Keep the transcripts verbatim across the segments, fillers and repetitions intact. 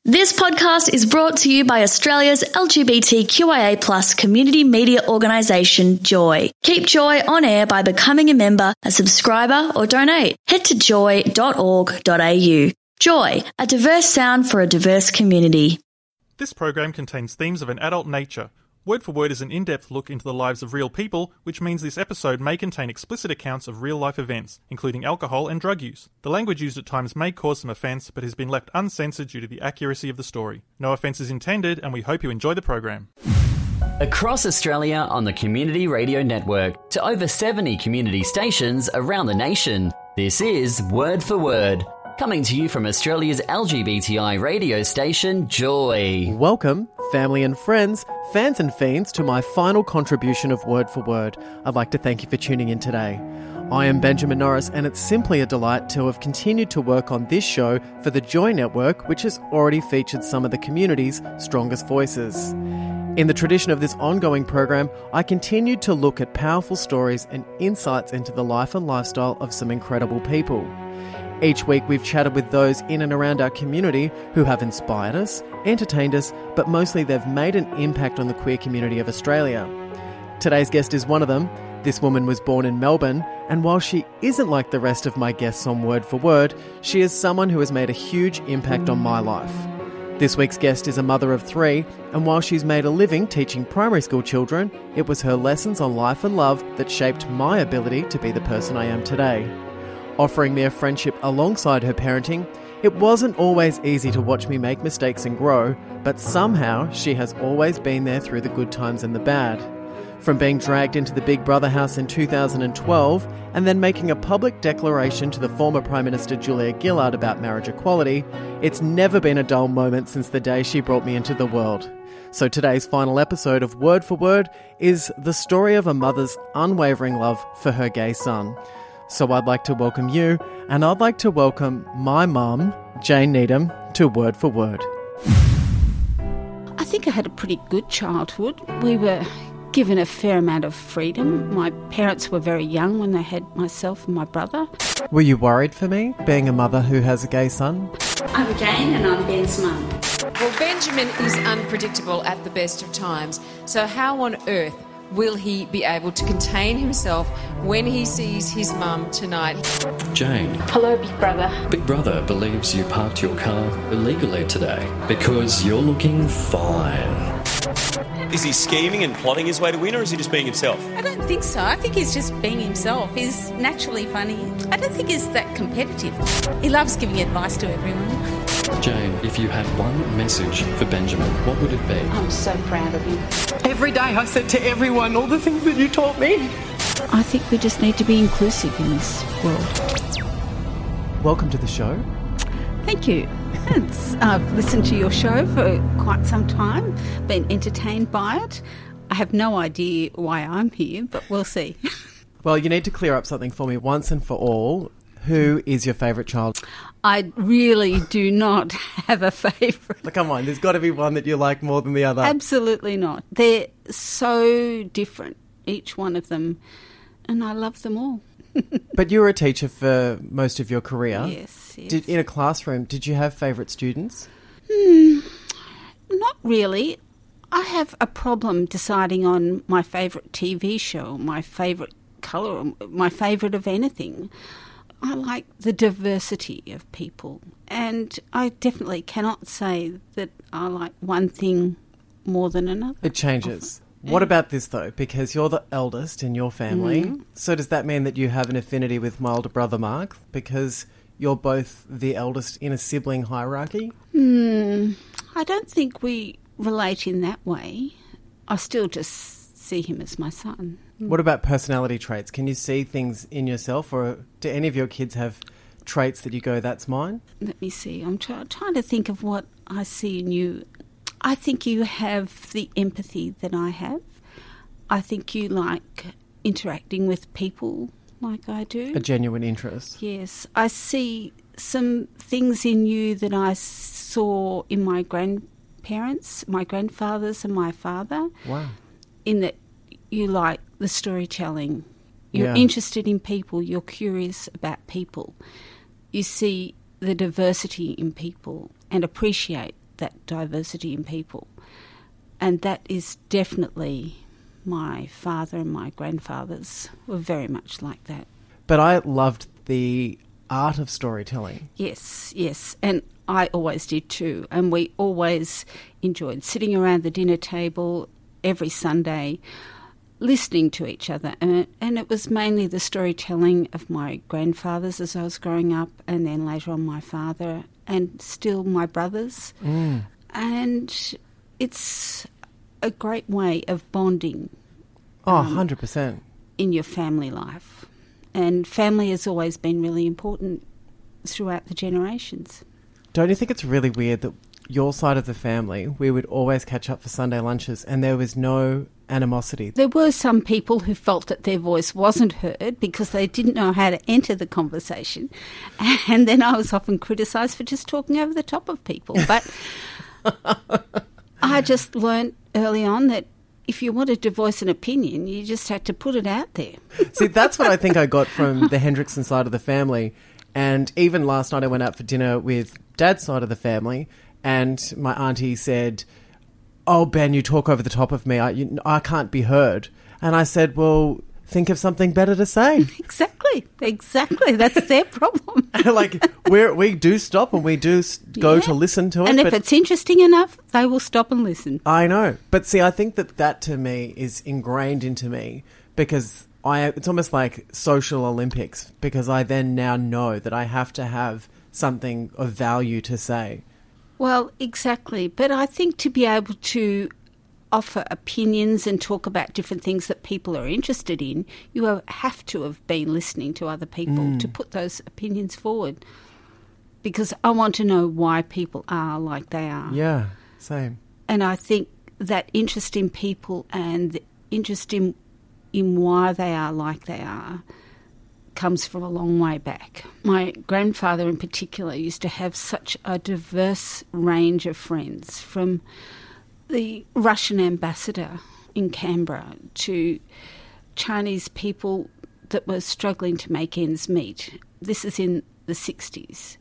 This podcast is brought to you by Australia's L G B T Q I A plus community media organisation, Joy. Keep Joy on air by becoming a member, a subscriber or donate. Head to joy dot org dot a u. Joy, a diverse sound for a diverse community. This program contains themes of an adult nature. Word for Word is an in-depth look into the lives of real people, which means this episode may contain explicit accounts of real-life events, including alcohol and drug use. The language used at times may cause some offence, but has been left uncensored due to the accuracy of the story. No offence is intended, and we hope you enjoy the program. Across Australia on the Community Radio Network to over seventy community stations around the nation, this is Word for Word, coming to you from Australia's L G B T I radio station, Joy. Welcome, family and friends, fans and fiends, to my final contribution of Word for Word. I'd like to thank you for tuning in today. I am Benjamin Norris, and it's simply a delight to have continued to work on this show for the Joy Network, which has already featured some of the community's strongest voices. In the tradition of this ongoing program, I continued to look at powerful stories and insights into the life and lifestyle of some incredible people. Each week we've chatted with those in and around our community who have inspired us, entertained us, but mostly they've made an impact on the queer community of Australia. Today's guest is one of them. This woman was born in Melbourne, and while she isn't like the rest of my guests on Word for Word, she is someone who has made a huge impact on my life. This week's guest is a mother of three, and while she's made a living teaching primary school children, it was her lessons on life and love that shaped my ability to be the person I am today. Offering me a friendship alongside her parenting, it wasn't always easy to watch me make mistakes and grow, but somehow she has always been there through the good times and the bad. From being dragged into the Big Brother house in two thousand twelve and then making a public declaration to the former Prime Minister Julia Gillard about marriage equality, it's never been a dull moment since the day she brought me into the world. So today's final episode of Word for Word is the story of a mother's unwavering love for her gay son. So I'd like to welcome you, and I'd like to welcome my mum, Jane Needham, to Word for Word. I think I had a pretty good childhood. We were given a fair amount of freedom. My parents were very young when they had myself and my brother. Were you worried for me, being a mother who has a gay son? I'm Jane and I'm Ben's mum. Well, Benjamin is unpredictable at the best of times, so how on earth will he be able to contain himself when he sees his mum tonight? Jane. Hello, Big Brother. Big Brother believes you parked your car illegally today because you're looking fine. Is he scheming and plotting his way to win, or is he just being himself? I don't think so. I think he's just being himself. He's naturally funny. I don't think he's that competitive. He loves giving advice to everyone. Jane, if you had one message for Benjamin, what would it be? I'm so proud of you. Every day I said to everyone all the things that you taught me. I think we just need to be inclusive in this world. Welcome to the show. Thank you. It's, I've listened to your show for quite some time, been entertained by it. I have no idea why I'm here, but we'll see. Well, you need to clear up something for me once and for all. Who is your favourite child? I really do not have a favourite. Well, come on, there's got to be one that you like more than the other. Absolutely not. They're so different, each one of them, and I love them all. But you were a teacher for most of your career. Yes, yes. Did, in a classroom, did you have favourite students? Hmm, not really. I have a problem deciding on my favourite T V show, my favourite colour, my favourite of anything. I like the diversity of people, and I definitely cannot say that I like one thing more than another. It changes. What about this, though? Because you're the eldest in your family. Mm. So does that mean that you have an affinity with my older brother, Mark? Because you're both the eldest in a sibling hierarchy? Hmm. I don't think we relate in that way. I still just see him as my son. What about personality traits? Can you see things in yourself, or do any of your kids have traits that you go, that's mine? Let me see. I'm try- trying to think of what I see in you. I think you have the empathy that I have. I think you like interacting with people like I do. A genuine interest. Yes. I see some things in you that I saw in my grandparents, my grandfathers and my father. Wow. In that you like the storytelling. You're yeah. interested in people. You're curious about people. You see the diversity in people and appreciate that diversity in people. And that is definitely, my father and my grandfathers were very much like that. But I loved the art of storytelling. Yes, yes. And I always did too. And we always enjoyed sitting around the dinner table every Sunday, listening to each other. And it, and it was mainly the storytelling of my grandfathers as I was growing up, and then later on my father, and still my brothers. Mm. And it's a great way of bonding. Oh, um, one hundred percent. In your family life. And family has always been really important throughout the generations. Don't you think it's really weird that your side of the family, we would always catch up for Sunday lunches and there was no animosity? There were some people who felt that their voice wasn't heard because they didn't know how to enter the conversation. And then I was often criticised for just talking over the top of people. But I just learnt early on that if you wanted to voice an opinion, you just had to put it out there. See, that's what I think I got from the Hendrickson side of the family. And even last night I went out for dinner with Dad's side of the family, and my auntie said, "Oh, Ben, you talk over the top of me. I, you, I can't be heard." And I said, "Well, think of something better to say." Exactly, exactly. That's their problem. Like, we we do stop and we do go Yeah. to listen to it. And if but it's interesting enough, they will stop and listen. I know. But see, I think that that to me is ingrained into me because I it's almost like social Olympics, because I then now know that I have to have something of value to say. Well, exactly. But I think to be able to offer opinions and talk about different things that people are interested in, you have to have been listening to other people Mm. to put those opinions forward. Because I want to know why people are like they are. Yeah, same. And I think that interest in people and the interest in, in why they are like they are comes from a long way back. My grandfather in particular used to have such a diverse range of friends, from the Russian ambassador in Canberra to Chinese people that were struggling to make ends meet. This is in the sixties.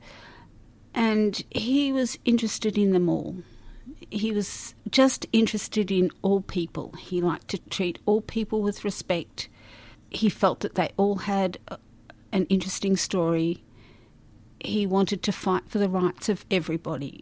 And he was interested in them all. He was just interested in all people. He liked to treat all people with respect. He felt that they all had a, an interesting story. He wanted to fight for the rights of everybody.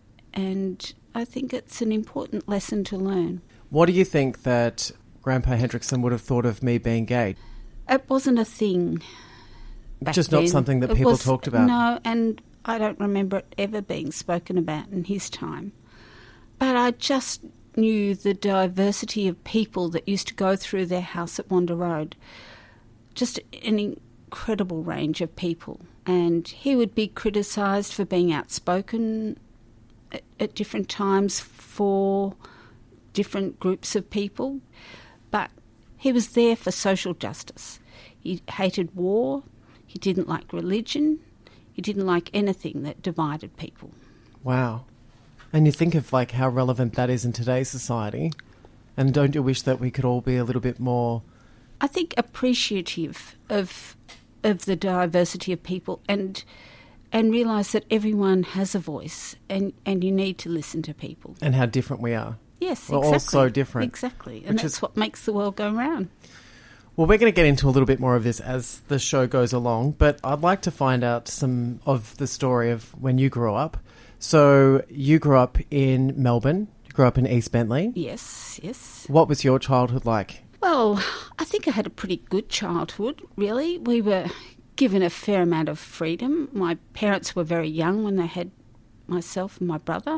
And I think it's an important lesson to learn. What do you think that Grandpa Hendrickson would have thought of me being gay? It wasn't a thing back Just not then. something that It people was- talked about? No, and I don't remember it ever being spoken about in his time. But I just knew the diversity of people that used to go through their house at Wanda Road. Just an incredible range of people. And he would be criticised for being outspoken at, at different times for different groups of people. But he was there for social justice. He hated war. He didn't like religion. He didn't like anything that divided people. Wow. And you think of like how relevant that is in today's society. And don't you wish that we could all be a little bit more... I think appreciative of of the diversity of people, and and realise that everyone has a voice, and, and you need to listen to people. And how different we are. Yes, We're exactly. all so different. Exactly. And Which that's is- what makes the world go round. Well, we're going to get into a little bit more of this as the show goes along, but I'd like to find out some of the story of when you grew up. So you grew up in Melbourne, you grew up in East Bentley. Yes, yes. What was your childhood like? Well, I think I had a pretty good childhood, really. We were given a fair amount of freedom. My parents were very young when they had myself and my brother.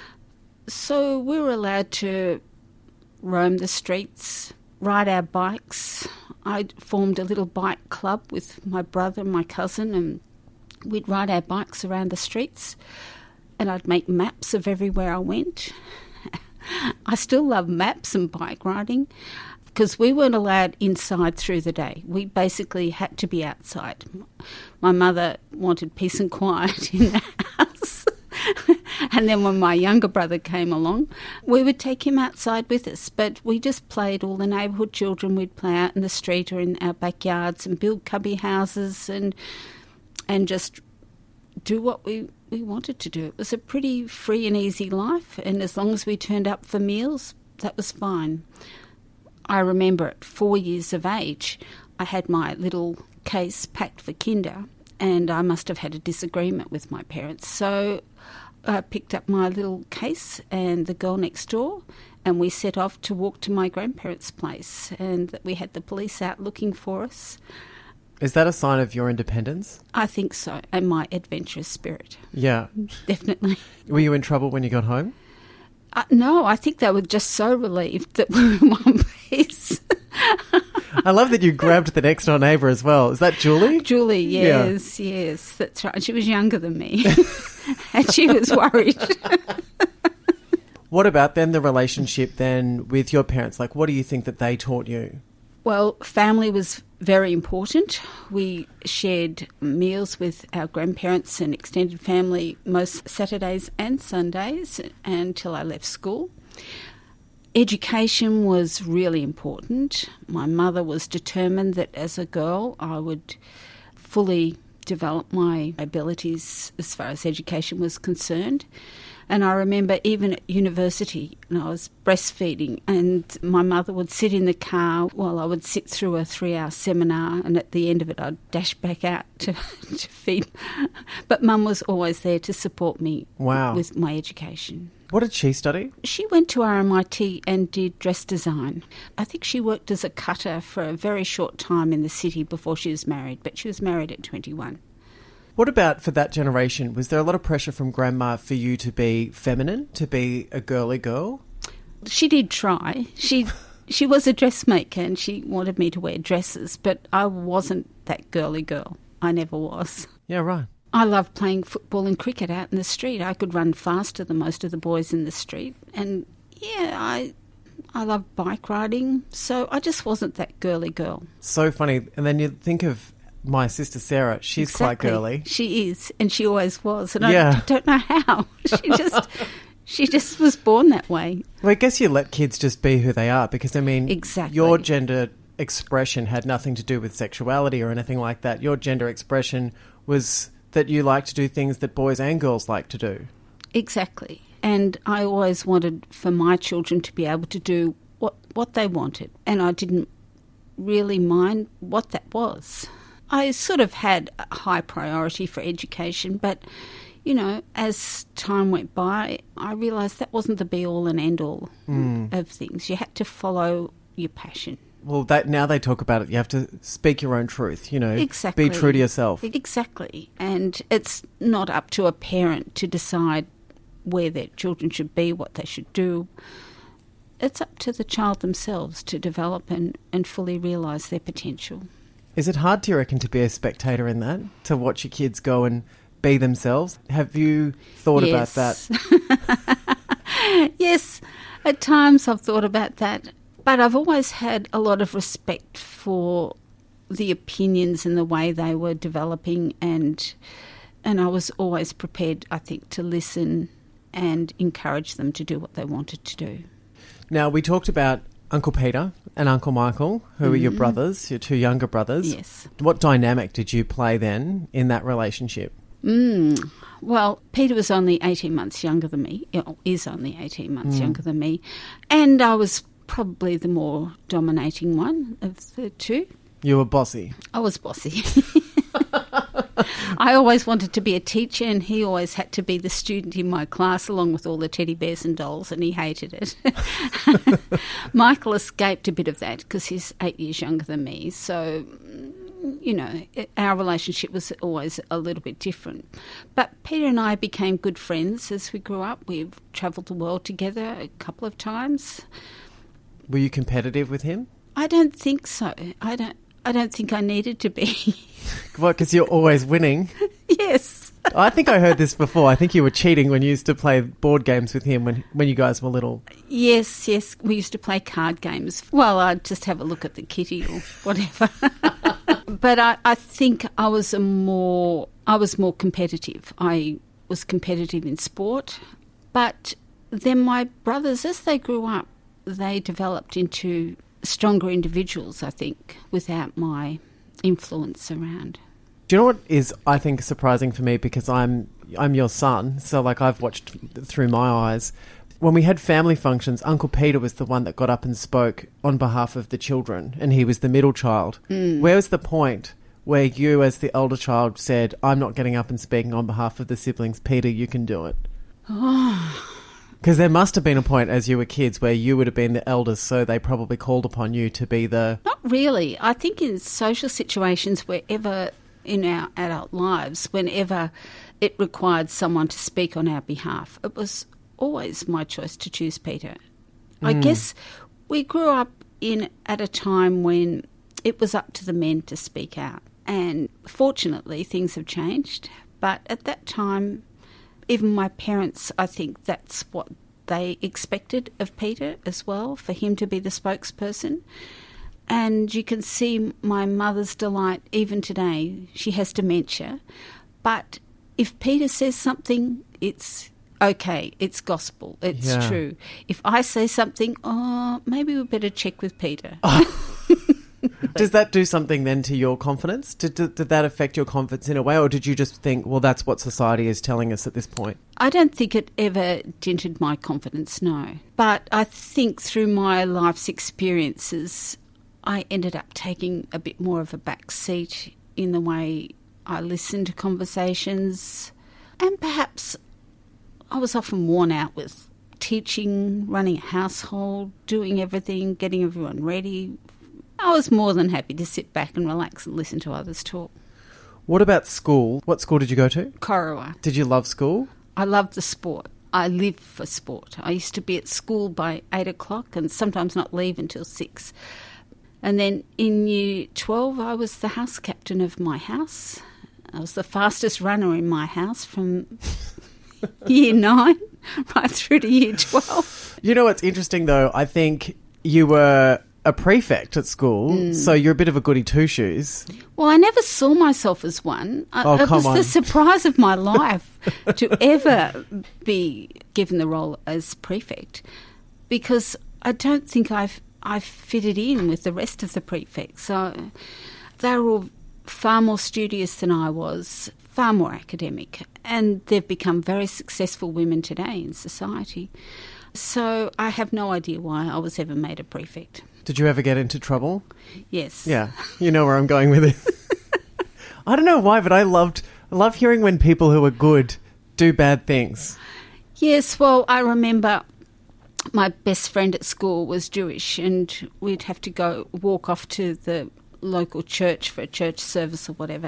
So we were allowed to roam the streets, ride our bikes. I formed a little bike club with my brother and my cousin, and we'd ride our bikes around the streets, and I'd make maps of everywhere I went. I still love maps and bike riding, because we weren't allowed inside through the day. We basically had to be outside. My mother wanted peace and quiet in the house. And then when my younger brother came along, we would take him outside with us. But we just played, all the neighbourhood children, we'd play out in the street or in our backyards and build cubby houses and and just do what we we wanted to do. It was a pretty free and easy life, and as long as we turned up for meals, that was fine. I remember at four years of age, I had my little case packed for kinder, and I must have had a disagreement with my parents. So I picked up my little case and the girl next door, and we set off to walk to my grandparents' place, and we had the police out looking for us. Is that a sign of your independence? I think so, and my adventurous spirit. Yeah. Definitely. Were you in trouble when you got home? Uh, no, I think they were just so relieved that we were in one piece. I love that you grabbed the next door neighbour as well. Is that Julie? Julie, yes, yeah. yes, that's right. She was younger than me, and she was worried. What about then the relationship then with your parents? Like, what do you think that they taught you? Well, family was very important. We shared meals with our grandparents and extended family most Saturdays and Sundays until I left school. Education was really important. My mother was determined that as a girl I would fully develop my abilities as far as education was concerned. And I remember even at university, and I was breastfeeding, and my mother would sit in the car while I would sit through a three-hour seminar, and at the end of it I'd dash back out to, to feed. But Mum was always there to support me wow. with my education. What did she study? She went to R M I T and did dress design. I think she worked as a cutter for a very short time in the city before she was married, but she was married at twenty-one. What about for that generation? Was there a lot of pressure from Grandma for you to be feminine, to be a girly girl? She did try. She she was a dressmaker and she wanted me to wear dresses, but I wasn't that girly girl. I never was. Yeah, right. I loved playing football and cricket out in the street. I could run faster than most of the boys in the street. And, yeah, I I loved bike riding, so I just wasn't that girly girl. So funny. And then you think of my sister Sarah, she's exactly. quite girly. She is, and she always was. And yeah. I don't know how. She just she just was born that way. Well, I guess you let kids just be who they are because, I mean, exactly. your gender expression had nothing to do with sexuality or anything like that. Your gender expression was that you like to do things that boys and girls like to do. Exactly. And I always wanted for my children to be able to do what, what they wanted, and I didn't really mind what that was. I sort of had a high priority for education, but, you know, as time went by, I realised that wasn't the be-all and end-all mm. of things. You had to follow your passion. Well, that now they talk about it, you have to speak your own truth, you know. Exactly. Be true to yourself. Exactly. And it's not up to a parent to decide where their children should be, what they should do. It's up to the child themselves to develop and, and fully realise their potential. Is it hard, do you reckon, to be a spectator in that, to watch your kids go and be themselves? Have you thought yes. about that? Yes, at times I've thought about that. But I've always had a lot of respect for the opinions and the way they were developing, and and I was always prepared, I think, to listen and encourage them to do what they wanted to do. Now, we talked about Uncle Peter and Uncle Michael, who mm-hmm. are your brothers, your two younger brothers. Yes. What dynamic did you play then in that relationship? Mm. Well, Peter was only eighteen months younger than me, is only eighteen months mm. younger than me, and I was probably the more dominating one of the two. You were bossy. I was bossy. I always wanted to be a teacher, and he always had to be the student in my class along with all the teddy bears and dolls, and he hated it. Michael escaped a bit of that because he's eight years younger than me, so, you know, our relationship was always a little bit different. But Peter and I became good friends as we grew up. We've travelled the world together a couple of times. Were you competitive with him? I don't think so. I don't I don't think I needed to be. What, because you're always winning? Yes. I think I heard this before. I think you were cheating when you used to play board games with him when, when you guys were little. Yes, yes. We used to play card games. Well, I'd just have a look at the kitty or whatever. But I, I think I was a more I was more competitive. I was competitive in sport. But then my brothers, as they grew up, they developed into stronger individuals, I think, without my influence around. Do you know what is, I think, surprising for me, because I'm I'm your son, so like I've watched through my eyes. When we had family functions, Uncle Peter was the one that got up and spoke on behalf of the children, and he was the middle child. Mm. Where was the point where you, as the elder child, said, I'm not getting up and speaking on behalf of the siblings, Peter, you can do it? Because there must have been a point as you were kids where you would have been the eldest, so they probably called upon you to be the... Not really. I think in social situations, wherever in our adult lives, whenever it required someone to speak on our behalf, it was always my choice to choose Peter. Mm. I guess we grew up in at a time when it was up to the men to speak out. And fortunately, things have changed. But at that time, even my parents, I think that's what they expected of Peter as well, for him to be the spokesperson. And you can see my mother's delight even today. She has dementia. But if Peter says something, it's okay, it's gospel, it's Yeah. true. If I say something, oh, maybe we better check with Peter. Does that do something then to your confidence? Did, did, did that affect your confidence in a way, or did you just think, well, that's what society is telling us at this point? I don't think it ever dented my confidence, no. But I think through my life's experiences, I ended up taking a bit more of a back seat in the way I listened to conversations. And perhaps I was often worn out with teaching, running a household, doing everything, getting everyone ready. I was more than happy to sit back and relax and listen to others talk. What about school? What school did you go to? Corowa. Did you love school? I loved the sport. I lived for sport. I used to be at school by eight o'clock and sometimes not leave until six. And then in year twelve, I was the house captain of my house. I was the fastest runner in my house from year nine right through to year twelve. You know what's interesting, though? I think you were a prefect at school, mm. so you're a bit of a goody two-shoes. Well, I never saw myself as one. Oh, it come was on. the surprise of my life to ever be given the role as prefect, because I don't think I've I fitted in with the rest of the prefects. So they were all far more studious than I was, far more academic, and they've become very successful women today in society. So I have no idea why I was ever made a prefect. Did you ever get into trouble? Yes. Yeah, you know where I'm going with it. I don't know why, but I loved I love hearing when people who are good do bad things. Yes, well, I remember my best friend at school was Jewish, and we'd have to go walk off to the local church for a church service or whatever.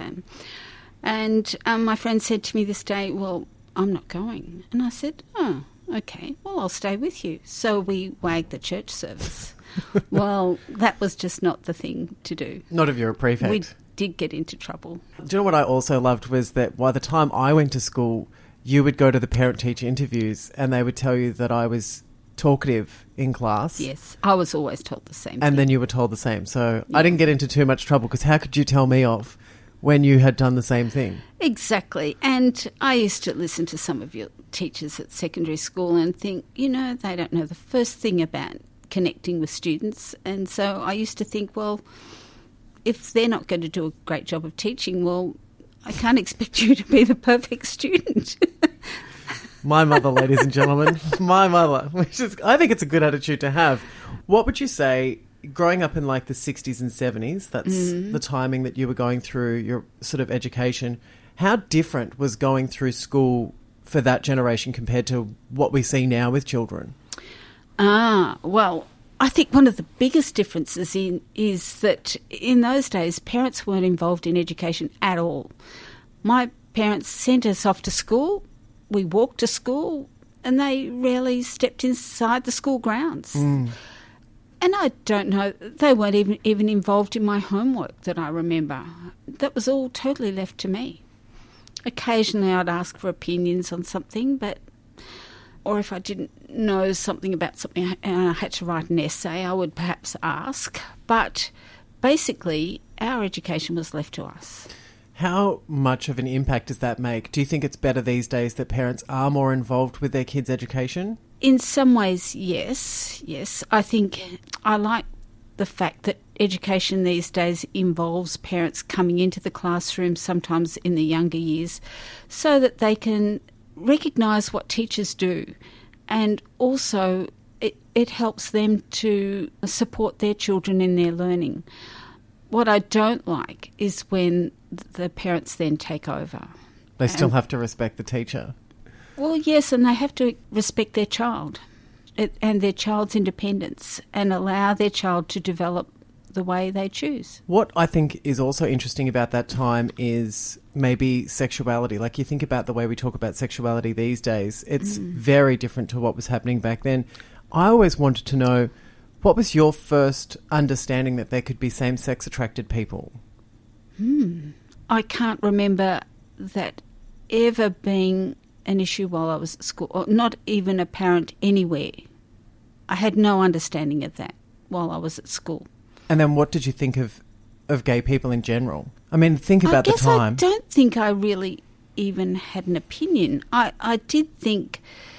And um, my friend said to me this day, well, I'm not going. And I said, oh, okay, well, I'll stay with you. So we wagged the church service. Well, that was just not the thing to do. Not if you're a prefect. We did get into trouble. Do you know what I also loved was that by the time I went to school, you would go to the parent-teacher interviews and they would tell you that I was talkative in class. Yes, I was always told the same and thing. then you were told the same. So Yeah. I didn't get into too much trouble because how could you tell me off when you had done the same thing? Exactly. And I used to listen to some of your teachers at secondary school and think, you know, they don't know the first thing about connecting with students. And so I used to think, well, if they're not going to do a great job of teaching, well, I can't expect you to be the perfect student. My mother, ladies and gentlemen, my mother. Which is, I think it's a good attitude to have. What would you say, growing up in like the sixties and seventies, that's Mm. the timing that you were going through your sort of education, how different was going through school for that generation compared to what we see now with children? Ah, well, I think one of the biggest differences in is that in those days, parents weren't involved in education at all. My parents sent us off to school, we walked to school, and they rarely stepped inside the school grounds. Mm. And I don't know, they weren't even, even involved in my homework that I remember. That was all totally left to me. Occasionally I'd ask for opinions on something, but or if I didn't know something about something and I had to write an essay, I would perhaps ask. But basically, our education was left to us. How much of an impact does that make? Do you think it's better these days that parents are more involved with their kids' education? In some ways, yes, yes. I think I like the fact that education these days involves parents coming into the classroom, sometimes in the younger years, so that they can recognise what teachers do, and also it, it helps them to support their children in their learning. What I don't like is when the parents then take over. They still and, have to respect the teacher. Well, yes, and they have to respect their child it, and their child's independence, and allow their child to develop the way they choose. What I think is also interesting about that time is maybe sexuality. Like, you think about the way we talk about sexuality these days, it's mm. very different to what was happening back then. I always wanted to know, what was your first understanding that there could be same-sex attracted people? Hmm. I can't remember that ever being an issue while I was at school, or not even apparent anywhere. I had no understanding of that while I was at school. And then what did you think of, of gay people in general? I mean, think about I guess the time. I don't think I really even had an opinion. I, I did think,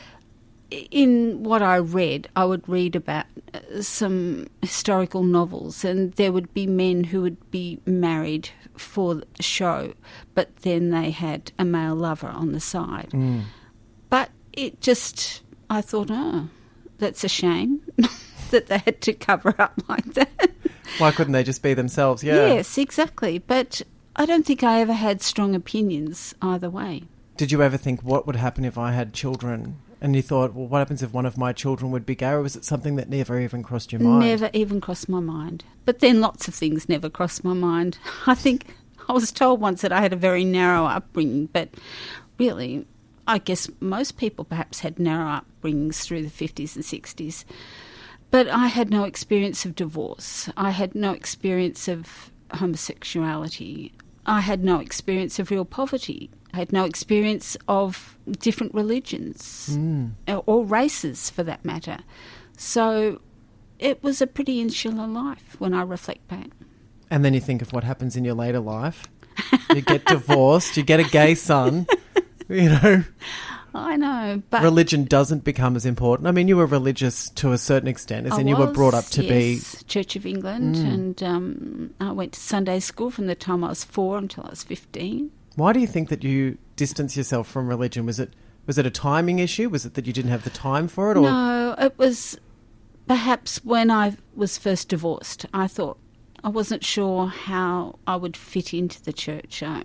in what I read, I would read about some historical novels, and there would be men who would be married for the show, but then they had a male lover on the side. Mm. But it just, I thought, oh, that's a shame that they had to cover up like that. Why couldn't they just be themselves? Yeah. Yes, exactly. But I don't think I ever had strong opinions either way. Did you ever think, what would happen if I had children? And you thought, well, what happens if one of my children would be gay? Or was it something that never even crossed your mind? Never even crossed my mind. But then lots of things never crossed my mind. I think I was told once that I had a very narrow upbringing, but really, I guess most people perhaps had narrow upbringings through the fifties and sixties. But I had no experience of divorce. I had no experience of homosexuality. I had no experience of real poverty. I had no experience of different religions mm. or races, for that matter. So it was a pretty insular life when I reflect back. And then you think of what happens in your later life. You get divorced, you get a gay son, you know. I know, but religion doesn't become as important. I mean, you were religious to a certain extent, as I in you was, were brought up to yes, be Church of England, mm. and um, I went to Sunday school from the time I was four until I was fifteen. Why do you think that you distanced yourself from religion? Was it was it a timing issue? Was it that you didn't have the time for it? Or? No, it was perhaps when I was first divorced. I thought I wasn't sure how I would fit into the church. I,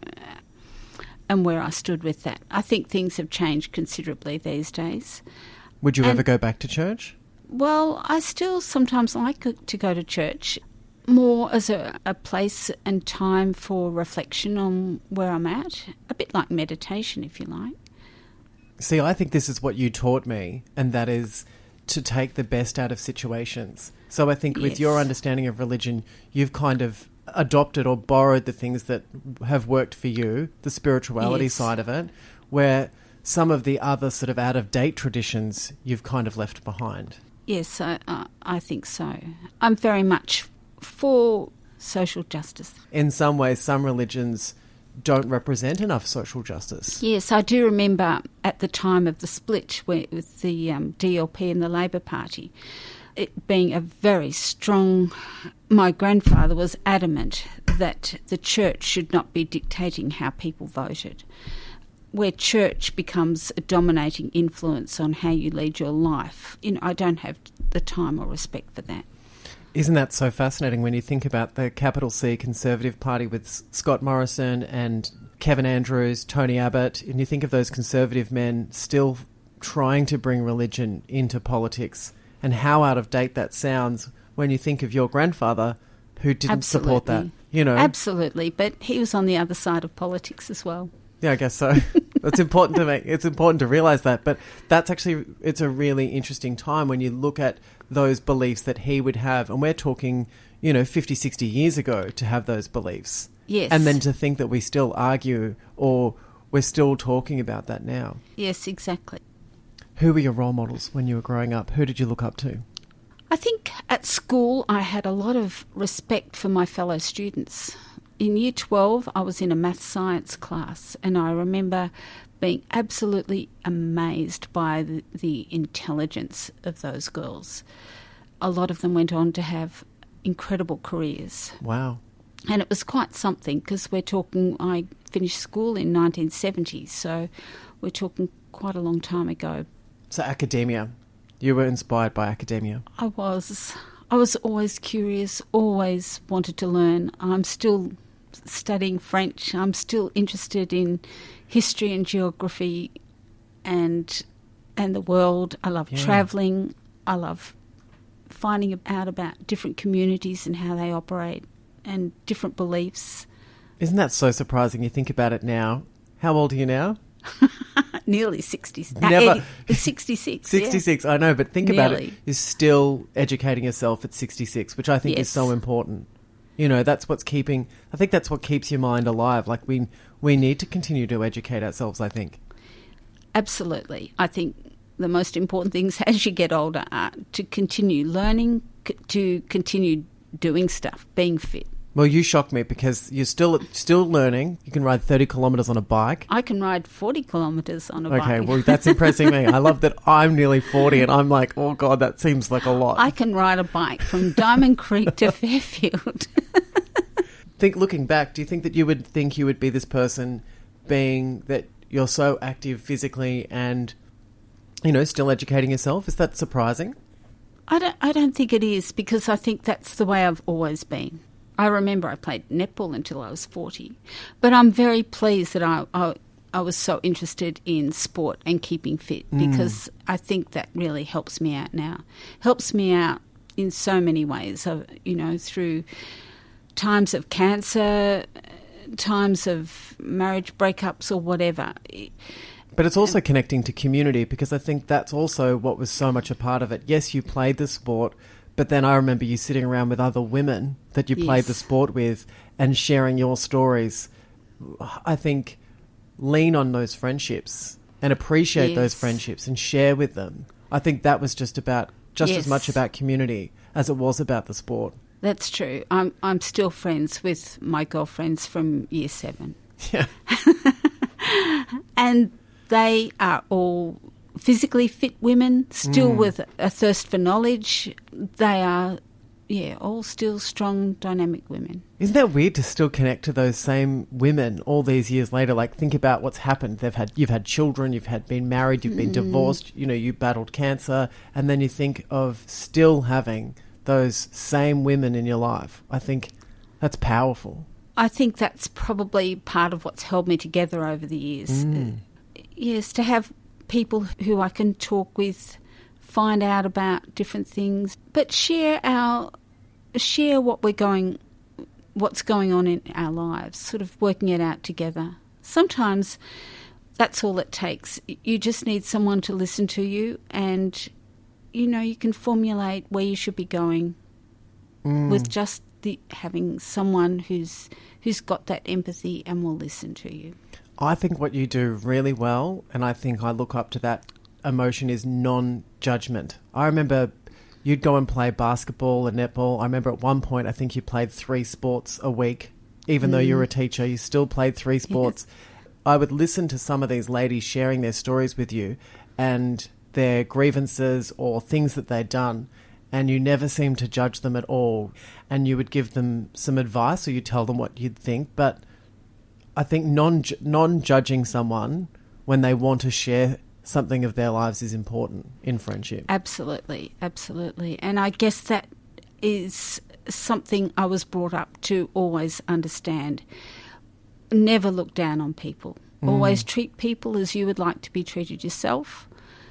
and where I stood with that. I think things have changed considerably these days. Would you and, ever go back to church? Well, I still sometimes like to go to church, more as a, a place and time for reflection on where I'm at, a bit like meditation, if you like. See, I think this is what you taught me, and that is to take the best out of situations. So I think with yes. your understanding of religion, you've kind of adopted or borrowed the things that have worked for you, the spirituality yes. side of it, where some of the other sort of out-of-date traditions you've kind of left behind. Yes, I, uh, I think so. I'm very much for social justice. In some ways, some religions don't represent enough social justice. Yes, I do remember at the time of the split where, with the um, D L P and the Labor Party, it being a very strong... My grandfather was adamant that the church should not be dictating how people voted. Where church becomes a dominating influence on how you lead your life, you know, I don't have the time or respect for that. Isn't that so fascinating when you think about the capital C Conservative Party with Scott Morrison and Kevin Andrews, Tony Abbott, and you think of those Conservative men still trying to bring religion into politics, and how out of date that sounds when you think of your grandfather who didn't Absolutely. support that, you know. Absolutely, but he was on the other side of politics as well. Yeah, I guess so. It's important to make, it's important to realise that, but that's actually, it's a really interesting time when you look at those beliefs that he would have, and we're talking, you know, fifty, sixty years ago to have those beliefs. Yes. And then to think that we still argue or we're still talking about that now. Yes, exactly. Who were your role models when you were growing up? Who did you look up to? I think at school I had a lot of respect for my fellow students. In year twelve, I was in a maths science class, and I remember being absolutely amazed by the, the intelligence of those girls. A lot of them went on to have incredible careers. Wow. And it was quite something, because we're talking, I finished school in nineteen seventy, so we're talking quite a long time ago. So academia. You were inspired by academia. I was. I was always curious, always wanted to learn. I'm still studying French. I'm still interested in history and geography and and the world. I love Yeah. travelling. I love finding out about different communities and how they operate and different beliefs. Isn't that so surprising? You think about it now. How old are you now? Nearly sixty. Never- Uh, sixty-six. yeah. sixty-six, I know, but think about it. Nearly. You're still educating yourself at sixty-six, which I think is Yes. so important. You know, that's what's keeping, I think that's what keeps your mind alive. Like we, we need to continue to educate ourselves, I think. Absolutely. I think the most important things as you get older are to continue learning, c- to continue doing stuff, being fit. Well, you shock me because you're still still learning. You can ride thirty kilometres on a bike. I can ride forty kilometres on a bike. Okay, well, that's impressing me. I love that I'm nearly forty and I'm like, oh, God, that seems like a lot. I can ride a bike from Diamond Creek to Fairfield. Think, looking back, do you think that you would think you would be this person being that you're so active physically and, you know, still educating yourself? Is that surprising? I don't, I don't think it is, because I think that's the way I've always been. I remember I played netball until I was forty, but I'm very pleased that I, I, I was so interested in sport and keeping fit, because I think that really helps me out now. Helps me out in so many ways, of, you know, through times of cancer, times of marriage breakups or whatever. But it's also connecting to community, because I think that's also what was so much a part of it. Yes, you played the sport, but then I remember you sitting around with other women that you played Yes. the sport with and sharing your stories. I think lean on those friendships and appreciate those Yes. friendships and share with them. I think that was just about just as Yes. much about community as it was about the sport. That's true. I'm I'm still friends with my girlfriends from year seven. Yeah. And they are all physically fit women, still with a thirst for knowledge. They are, yeah, all still strong, dynamic women. Isn't that weird to still connect to those same women all these years later? Like, think about what's happened. They've had, you've had children, you've had been married, you've been divorced, you know, you battled cancer, and then you think of still having those same women in your life. I think that's powerful. I think that's probably part of what's held me together over the years. Uh, yes, to have people who I can talk with, find out about different things, but share our share what we're going, what's going on in our lives, sort of working it out together. Sometimes that's all it takes. You just need someone to listen to you, and you know you can formulate where you should be going with just the having someone who's who's got that empathy and will listen to you. I think what you do really well, and I think I look up to that emotion, is non-judgment. I remember you'd go and play basketball and netball. I remember at one point I think you played three sports a week. Even though you were a teacher, you still played three sports. I would listen to some of these ladies sharing their stories with you and their grievances or things that they'd done, and you never seemed to judge them at all. And you would give them some advice, or you'd tell them what you'd think, but I think non non-judging someone when they want to share something of their lives is important in friendship. Absolutely, absolutely. And I guess that is something I was brought up to always understand. Never look down on people. Always treat people as you would like to be treated yourself.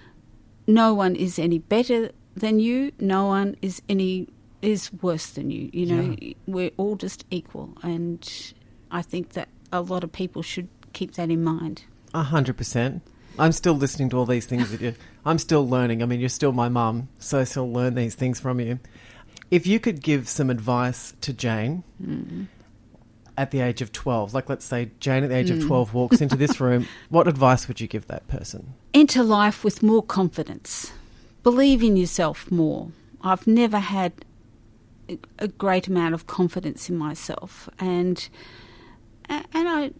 No one is any better than you. No one is any is worse than you. You know, Yeah. we're all just equal. And I think that a lot of people should keep that in mind. A hundred percent. I'm still listening to all these things that you. I'm still learning. I mean, you're still my mum, so I still learn these things from you. If you could give some advice to Jane Mm. at the age of twelve, like let's say Jane at the age of twelve walks into this room, what advice would you give that person? Enter life with more confidence. Believe in yourself more. I've never had a- a great amount of confidence in myself, and and I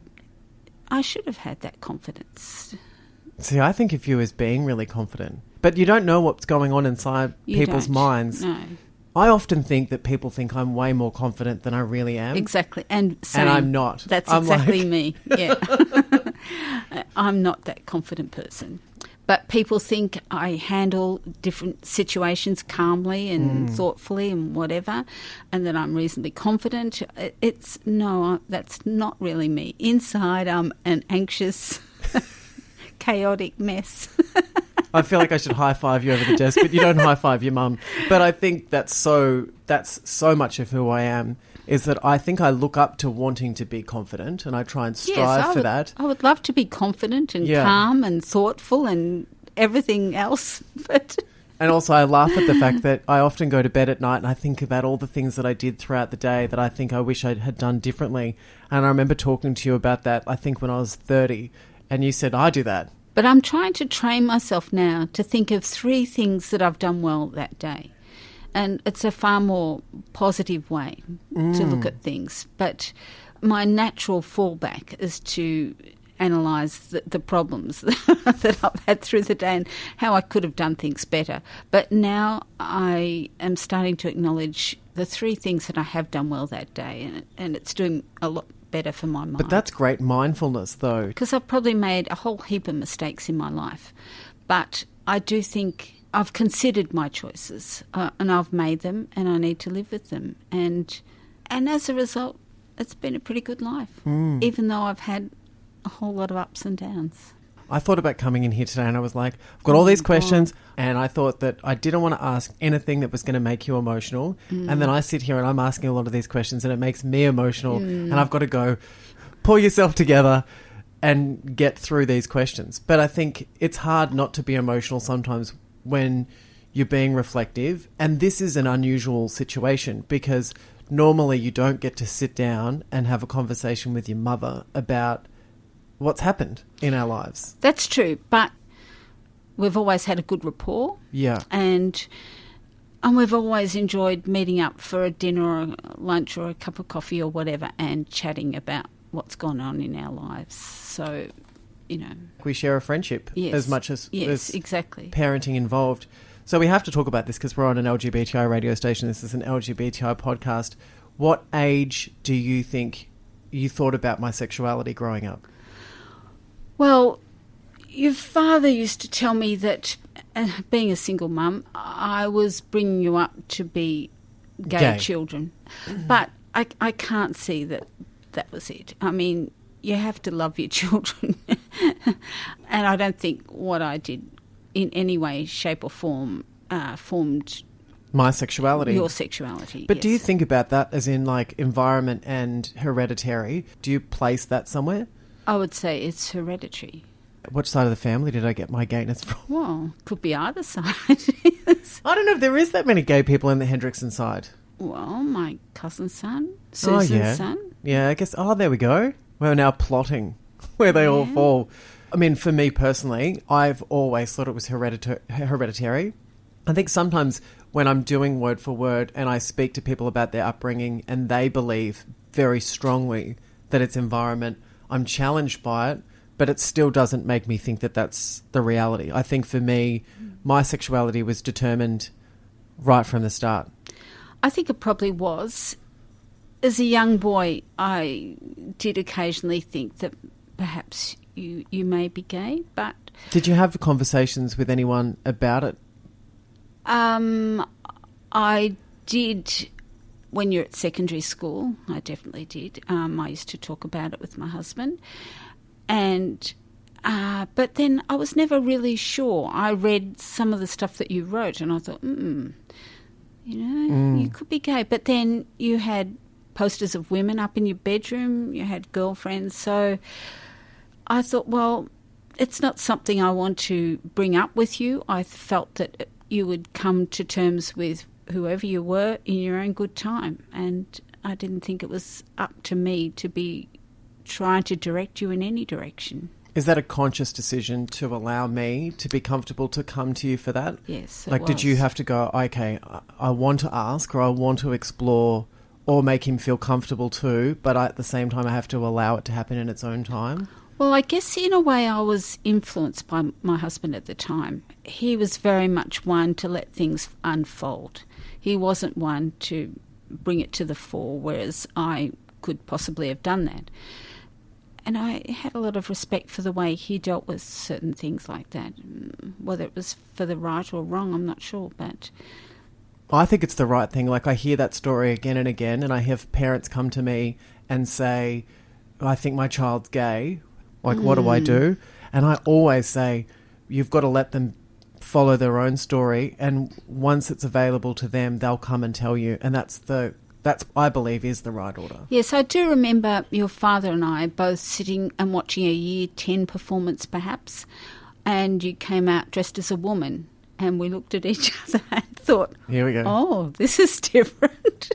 I should have had that confidence. See, I think of you as being really confident, but you don't know what's going on inside You people's don't. minds. No. I often think that people think I'm way more confident than I really am. Exactly. And same. And I'm not. That's I'm exactly like... me. Yeah. I'm not that confident person. But people think I handle different situations calmly and mm. thoughtfully and whatever, and that I'm reasonably confident. It's no, that's not really me. Inside, I'm an anxious, chaotic mess. I feel like I should high five you over the desk, but you don't high five your mum. But I think that's so that's so much of who I am. Is that I think I look up to wanting to be confident, and I try and strive yes, for would, that. I would love to be confident and yeah. calm and thoughtful and everything else. But and also I laugh at the fact that I often go to bed at night and I think about all the things that I did throughout the day that I think I wish I had done differently. And I remember talking to you about that, I think when I was thirty, and you said, I do that. But I'm trying to train myself now to think of three things that I've done well that day. And it's a far more positive way mm. to look at things. But my natural fallback is to analyse the, the problems that I've had through the day and how I could have done things better. But now I am starting to acknowledge the three things that I have done well that day, and, and it's doing a lot better for my mind. But that's great mindfulness, though. Because I've probably made a whole heap of mistakes in my life. But I do think I've considered my choices uh, and I've made them, and I need to live with them. And and as a result, it's been a pretty good life, mm. even though I've had a whole lot of ups and downs. I thought about coming in here today and I was like, I've got all these questions, and I thought that I didn't want to ask anything that was going to make you emotional. Mm. And then I sit here and I'm asking a lot of these questions and it makes me emotional, mm. and I've got to go, pull yourself together and get through these questions. But I think it's hard not to be emotional sometimes when you're being reflective. And this is an unusual situation because normally you don't get to sit down and have a conversation with your mother about what's happened in our lives. That's true, but we've always had a good rapport. Yeah. And and we've always enjoyed meeting up for a dinner or a lunch or a cup of coffee or whatever and chatting about what's gone on in our lives. So, you know. We share a friendship yes. as much as yes, there's exactly. parenting involved. So we have to talk about this because we're on an L G B T I radio station. This is an L G B T I podcast. What age do you think you thought about my sexuality growing up? Well, your father used to tell me that, uh, being a single mum, I was bringing you up to be gay, Gay. children. But I, I can't see that that was it. I mean, you have to love your children. And I don't think what I did in any way, shape or form uh, formed my sexuality. Your sexuality, But yes. do you think about that as in like environment and hereditary? Do you place that somewhere? I would say it's hereditary. Which side of the family did I get my gayness from? Well, could be either side. I don't know if there is that many gay people in the Hendrickson side. Well, my cousin's son, Susan's oh, yeah. son. Yeah, I guess, oh, there we go. We're now plotting where they yeah. all fall. I mean, for me personally, I've always thought it was heredita- hereditary. I think sometimes when I'm doing word for word and I speak to people about their upbringing and they believe very strongly that it's environment, I'm challenged by it, but it still doesn't make me think that that's the reality. I think for me, my sexuality was determined right from the start. I think it probably was. As a young boy, I did occasionally think that perhaps you, you may be gay, but... Did you have conversations with anyone about it? Um, I did... When you're at secondary school, I definitely did. Um, I used to talk about it with my husband. And uh, but then I was never really sure. I read some of the stuff that you wrote and I thought, mm, you know, mm. you could be gay. But then you had posters of women up in your bedroom. You had girlfriends. So I thought, well, it's not something I want to bring up with you. I felt that you would come to terms with whoever you were in your own good time, and I didn't think it was up to me to be trying to direct you in any direction. Is that a conscious decision to allow me to be comfortable to come to you for that? Yes, it Like, was. Did you have to go, okay, I want to ask or I want to explore or make him feel comfortable too, but I, at the same time I have to allow it to happen in its own time? Well, I guess in a way I was influenced by my husband at the time. He was very much one to let things unfold. He wasn't one to bring it to the fore, whereas I could possibly have done that. And I had a lot of respect for the way he dealt with certain things like that. Whether it was for the right or wrong, I'm not sure, but... I think it's the right thing. Like, I hear that story again and again, and I have parents come to me and say, I think my child's gay. Like, mm. what do I do? And I always say, you've got to let them follow their own story, and once it's available to them, they'll come and tell you. And that's the... That's, I believe, is the right order. Yes, I do remember your father and I both sitting and watching a Year ten performance, perhaps, and you came out dressed as a woman, and we looked at each other and thought, here we go. Oh, this is different.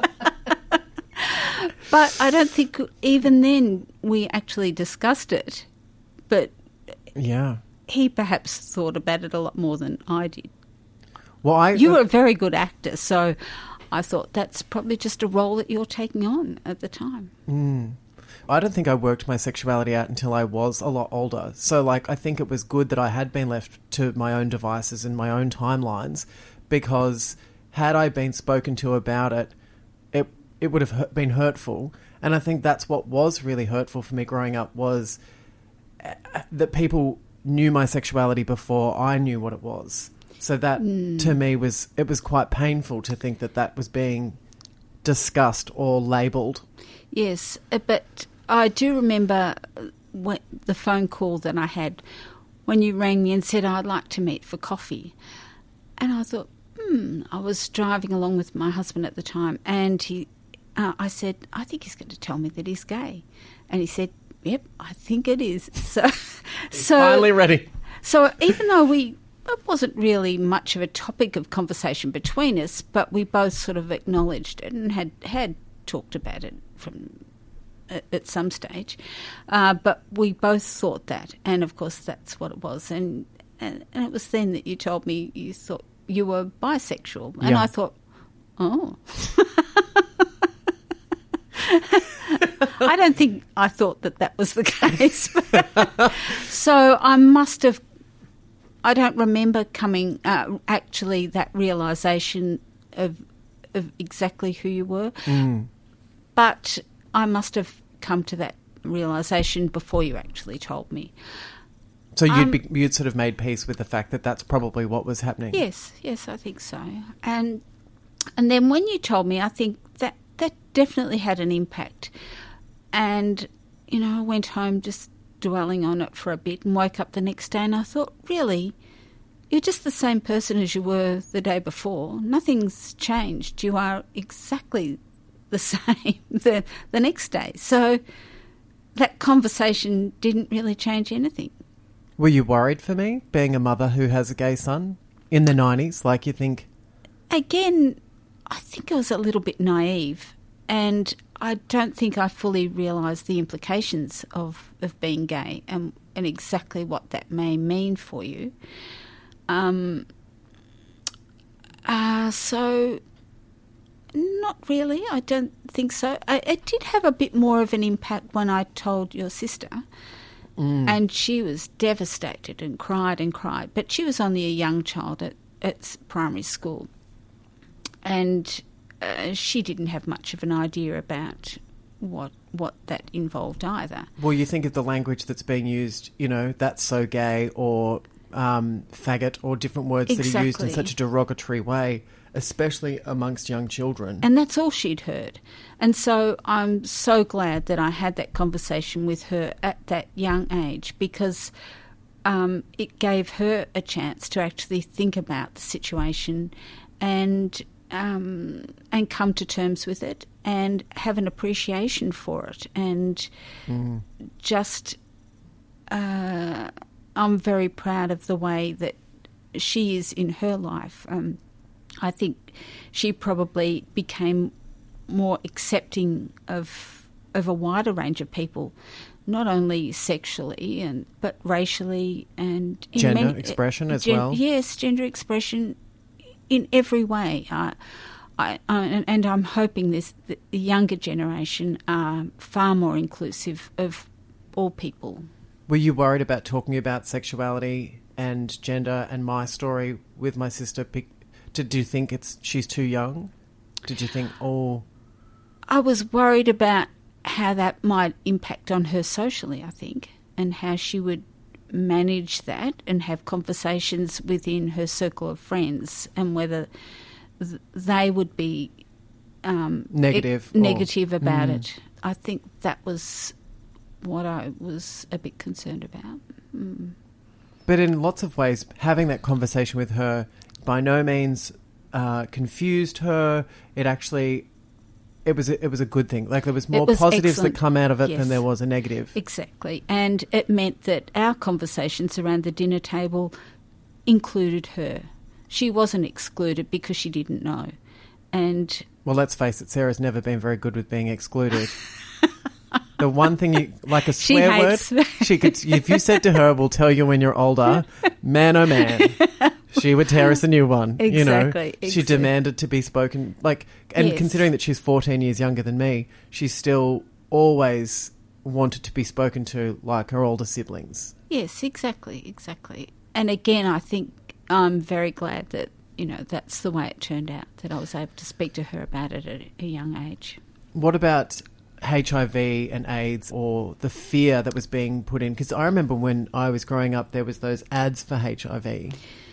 But I don't think even then we actually discussed it. But yeah, he perhaps thought about it a lot more than I did. Well, I, you were a very good actor, so... I thought that's probably just a role that you're taking on at the time. Mm. I don't think I worked my sexuality out until I was a lot older. So, like, I think it was good that I had been left to my own devices and my own timelines, because had I been spoken to about it, it it would have been hurtful. And I think that's what was really hurtful for me growing up, was that people knew my sexuality before I knew what it was. So that, mm. to me, was it was quite painful to think that that was being discussed or labelled. Yes, but I do remember when, the phone call that I had when you rang me and said, I'd like to meet for coffee. And I thought, hmm, I was driving along with my husband at the time, and he, uh, I said, I think he's going to tell me that he's gay. And he said, yep, I think it is. So, so finally ready. So even though we... It wasn't really much of a topic of conversation between us, but we both sort of acknowledged it and had, had talked about it from at, at some stage. Uh, but we both thought that, and of course that's what it was. And, and, and it was then that you told me you thought you were bisexual, and yeah. I thought, oh. I don't think I thought that that was the case. So I must have... I don't remember coming, uh, actually, that realisation of of exactly who you were. Mm. But I must have come to that realisation before you actually told me. So you'd, um, be, you'd sort of made peace with the fact that that's probably what was happening? Yes, yes, I think so. And and then when you told me, I think that, that definitely had an impact. And, you know, I went home just... dwelling on it for a bit and woke up the next day and I thought, really, you're just the same person as you were the day before. Nothing's changed. You are exactly the same the, the next day. So that conversation didn't really change anything. Were you worried for me, being a mother who has a gay son in the nineties, like you think? Again, I think I was a little bit naive. And I don't think I fully realised the implications of, of being gay and, and exactly what that may mean for you. Um, uh, so, not really. I don't think so. I, it did have a bit more of an impact when I told your sister. Mm. And she was devastated and cried and cried. But she was only a young child at, at primary school. And... Uh, she didn't have much of an idea about what what that involved either. Well, you think of the language that's being used, you know, that's so gay, or um, faggot, or different words exactly. that are used in such a derogatory way, especially amongst young children. And that's all she'd heard. And so I'm so glad that I had that conversation with her at that young age, because um, it gave her a chance to actually think about the situation and... Um, and come to terms with it and have an appreciation for it. And mm. just, uh, I'm very proud of the way that she is in her life. Um, I think she probably became more accepting of of a wider range of people, not only sexually and but racially and in gender many, expression as gen- well. Yes, gender expression. In every way, I, I, I, and I'm hoping this the younger generation are far more inclusive of all people. Were you worried about talking about sexuality and gender and my story with my sister? Did you think it's she's too young? Did you think, oh... I was worried about how that might impact on her socially, I think, and how she would manage that and have conversations within her circle of friends, and whether th- they would be um, negative, e- negative or, about mm. it. I think that was what I was a bit concerned about. Mm. But in lots of ways, having that conversation with her by no means uh, confused her. It actually... It was a, it was a good thing. Like, there was more was positives excellent. that come out of it Yes. than there was a negative. Exactly. And it meant that our conversations around the dinner table included her. She wasn't excluded because she didn't know. And Well, let's face it, Sarah's never been very good with being excluded. The one thing you... Like a She swear hates- word, she could... If you said to her, we'll tell you when you're older, man, oh man... She would tear us a new one, Exactly, you know. She exactly. demanded to be spoken, like, and Yes. considering that she's fourteen years younger than me, she still always wanted to be spoken to like her older siblings. yes, exactly, exactly. And again, I think I'm very glad that, you know, that's the way it turned out, that I was able to speak to her about it at a young age. What about H I V and AIDS, or the fear that was being put in? Because I remember when I was growing up, there was those ads for H I V.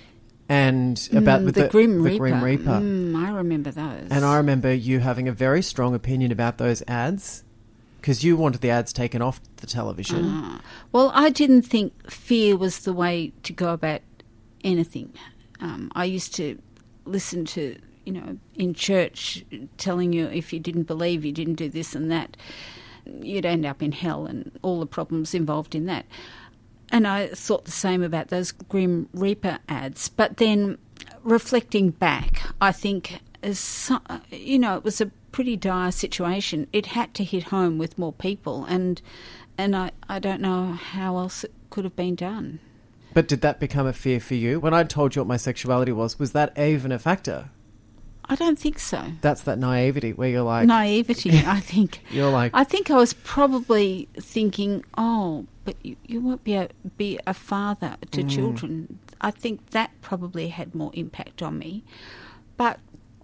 And about Mm, with the, the, Grim the Reaper. Grim Reaper. Mm, I remember those. And I remember you having a very strong opinion about those ads, because you wanted the ads taken off the television. Ah. Well, I didn't think fear was the way to go about anything. Um, I used to listen to, you know, in church telling you if you didn't believe, you didn't do this and that, you'd end up in hell and all the problems involved in that. And I thought the same about those Grim Reaper ads. But then reflecting back, I think, as so, you know, it was a pretty dire situation. It had to hit home with more people, and and I, I don't know how else it could have been done. But did that become a fear for you? When I told you what my sexuality was, was that even a factor? I don't think so. That's that naivety where you're like... Naivety, I think. You're like... I think I was probably thinking, oh, but you, you won't be a, be a father to Mm. children. I think that probably had more impact on me. But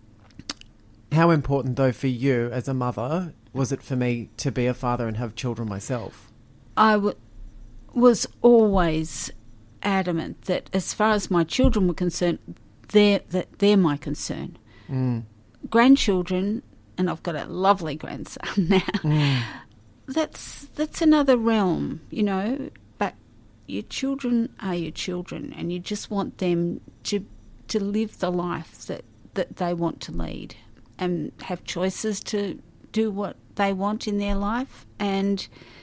How important, though, for you as a mother was it for me to be a father and have children myself? I w- was always adamant that as far as my children were concerned, they're, that they're my concern. Mm. Grandchildren, and I've got a lovely grandson now, Mm. that's that's another realm, you know, but your children are your children, and you just want them to to live the life that, that they want to lead and have choices to do what they want in their life. And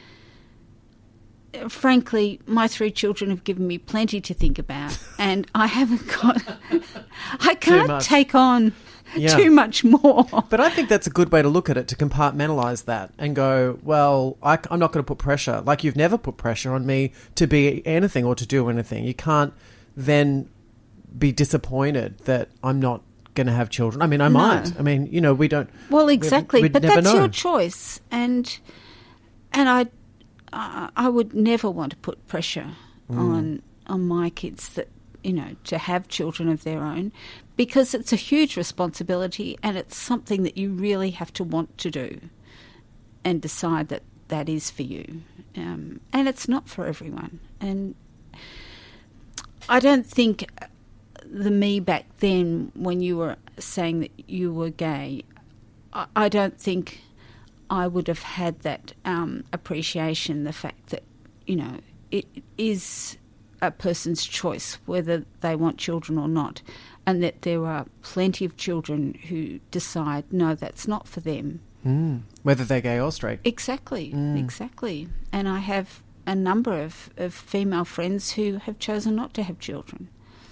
uh, frankly, my three children have given me plenty to think about, and I haven't got... I can't much. take on Yeah. too much more. But I think that's a good way to look at it, to compartmentalise that and go, well, I, am not going to put pressure. Like, you've never put pressure on me to be anything or to do anything. You can't then be disappointed that I'm not going to have children. I mean, I No. might. I mean, you know, we don't... Well, exactly, we'd but never that's know. your choice, and and I, I, I would never want to put pressure Mm. on on my kids that, you know, to have children of their own, because it's a huge responsibility, and it's something that you really have to want to do, and decide that that is for you, um, and it's not for everyone. And I don't think the me back then, when you were saying that you were gay, I, I don't think I would have had that um, appreciation, the fact that, you know, it is a person's choice whether they want children or not, and that there are plenty of children who decide, no, that's not for them. Mm. Whether they're gay or straight. Exactly, Mm. exactly. And I have a number of, of female friends who have chosen not to have children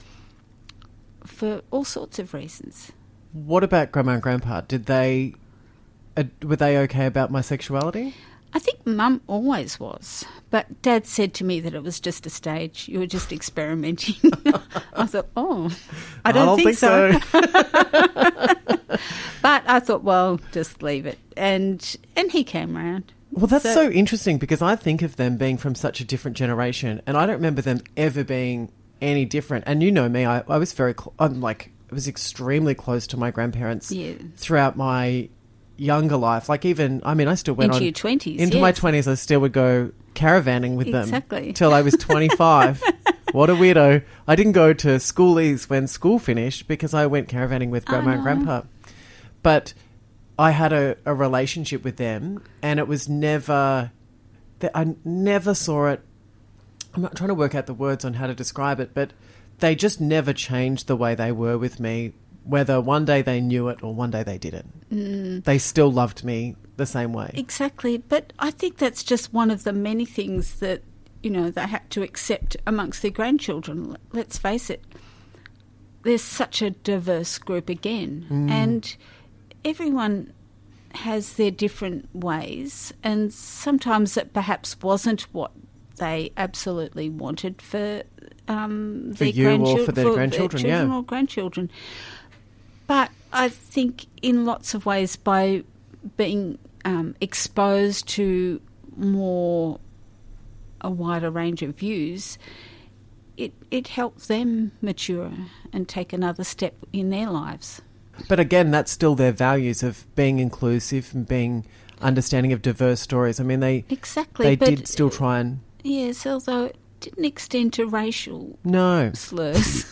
for all sorts of reasons. What about Grandma and Grandpa? Did they... Uh, were they okay about my sexuality? I think Mum always was, but Dad said to me that it was just a stage. You were just experimenting. I thought, oh, I don't, don't think, think so. But I thought, well, just leave it. And and he came round. Well, that's so, So- interesting because I think of them being from such a different generation, and I don't remember them ever being any different. And you know me, I, I was very, cl- I'm like, I was extremely close to my grandparents Yeah. throughout my younger life. Like even, I mean, I still went Into on your twenties, into my yes. twenties. I still would go caravanning with them Exactly. till I was twenty-five. What a weirdo! I didn't go to schoolies when school finished because I went caravanning with grandma and know. grandpa. But I had a, a relationship with them, and it was never. that I never saw it. I'm not trying to work out the words on how to describe it, but they just never changed the way they were with me. Whether one day they knew it or one day they didn't, mm. they still loved me the same way. Exactly. But I think that's just one of the many things that, you know, they had to accept amongst their grandchildren. Let's face it, there's such a diverse group again. Mm. And everyone has their different ways. And sometimes it perhaps wasn't what they absolutely wanted for um, For their you or grandchil- for their grandchildren, children yeah. or grandchildren. But I think in lots of ways by being um, exposed to more, a wider range of views, it, it helps them mature and take another step in their lives. But again, that's still their values of being inclusive and being understanding of diverse stories. I mean, they Exactly. they but, did still try and Yes, although it didn't extend to racial no. slurs.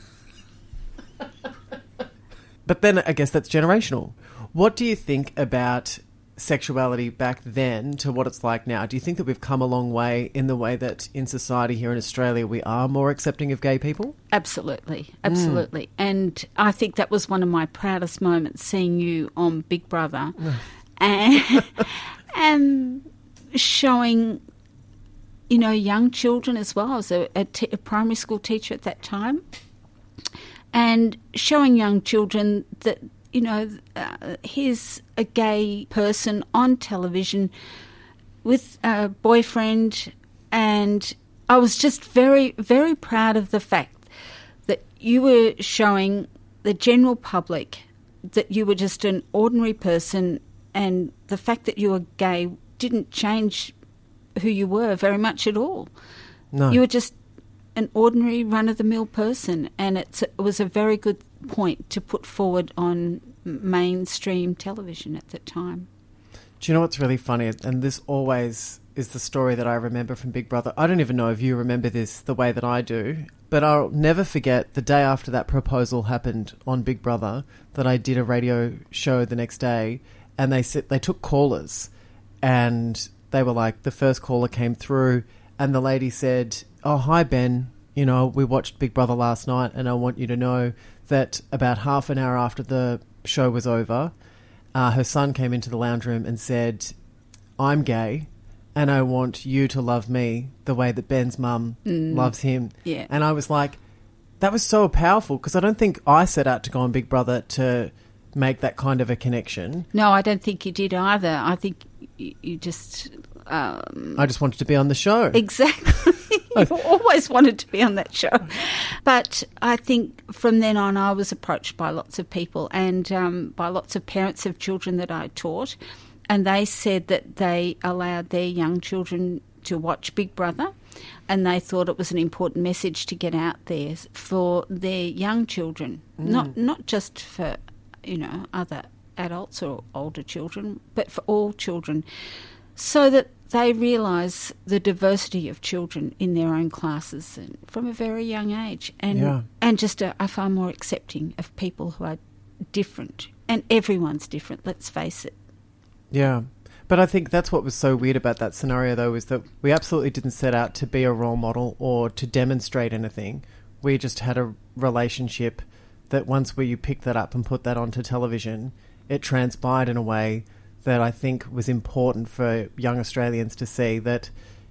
But then I guess that's generational. What do you think about sexuality back then to what it's like now? Do you think that we've come a long way in the way that in society here in Australia we are more accepting of gay people? Absolutely, absolutely. Mm. And I think that was one of my proudest moments, seeing you on Big Brother and, and showing, you know, young children as well. I was a, a, t- a primary school teacher at that time, and showing young children that, you know, uh, here's a gay person on television with a boyfriend, and I was just very, very proud of the fact that you were showing the general public that you were just an ordinary person, and the fact that you were gay didn't change who you were very much at all. No. You were just an ordinary run-of-the-mill person, and it's, it was a very good point to put forward on mainstream television at that time. Do you know what's really funny? And this always is the story that I remember from Big Brother. I don't even know if you remember this the way that I do, but I'll never forget the day after that proposal happened on Big Brother that I did a radio show the next day, and they sit, they took callers, and they were like, the first caller came through, and the lady said, "Oh, hi, Ben. You know, we watched Big Brother last night, and I want you to know that about half an hour after the show was over, uh, her son came into the lounge room and said, I'm gay, and I want you to love me the way that Ben's mum Mm. loves him." Yeah. And I was like, that was so powerful, because I don't think I set out to go on Big Brother to make that kind of a connection. No, I don't think you did either. I think you, you just... Um, I just wanted to be on the show. Exactly. You've always wanted to be on that show. But I think from then on I was approached by lots of people and um, by lots of parents of children that I taught, and they said that they allowed their young children to watch Big Brother, and they thought it was an important message to get out there for their young children, mm. not not just for, you know, other adults or older children, but for all children, so that they realise the diversity of children in their own classes and from a very young age, and yeah. and just are, are far more accepting of people who are different. And everyone's different, let's face it. Yeah. But I think that's what was so weird about that scenario, though, is that we absolutely didn't set out to be a role model or to demonstrate anything. We just had a relationship that once we you picked that up and put that onto television, it transpired in a way that I think was important for young Australians to see, that